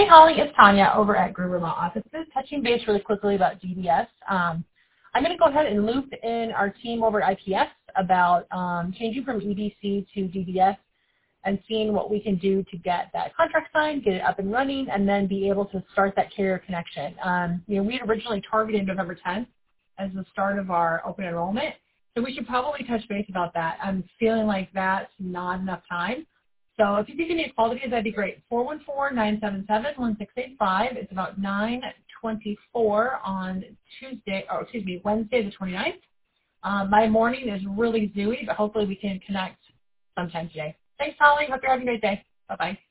Holly, it's Tanya over at Gruber Law Offices, touching base really quickly about GDS. I'm going to go ahead and loop in our team over at IPS about changing from EBC to GDS and seeing what we can do to get that contract signed, get it up and running, and then be able to start that carrier connection. We had originally targeted November 10th as the start of our open enrollment, so we should probably touch base about that. I'm feeling like that's not enough time. So if you could give me a call today, that'd be great. 414-977-1685. It's about 9:24 on Wednesday the 29th. My morning is really zooey, but hopefully we can connect sometime today. Thanks, Holly. Hope you're having a great day. Bye-bye.